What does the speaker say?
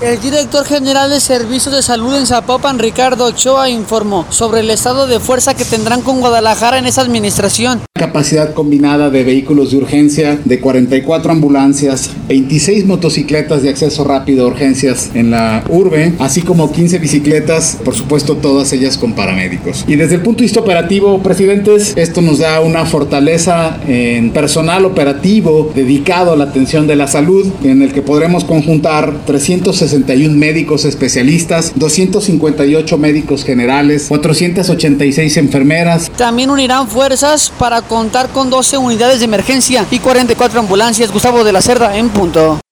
El director general de Servicios de Salud en Zapopan, Ricardo Ochoa, informó sobre el estado de fuerza que tendrán con Guadalajara en esa administración. Capacidad combinada de vehículos de urgencia de 44 ambulancias, 26 motocicletas de acceso rápido a urgencias en la urbe, así como 15 bicicletas, por supuesto todas ellas con paramédicos. Y desde el punto de vista operativo, presidentes, esto nos da una fortaleza en personal operativo dedicado a la atención de la salud, en el que podremos conjuntar 361 médicos especialistas, 258 médicos generales, 486 enfermeras. También unirán fuerzas para contar con 12 unidades de emergencia y 44 ambulancias. Gustavo de la Cerda, en punto.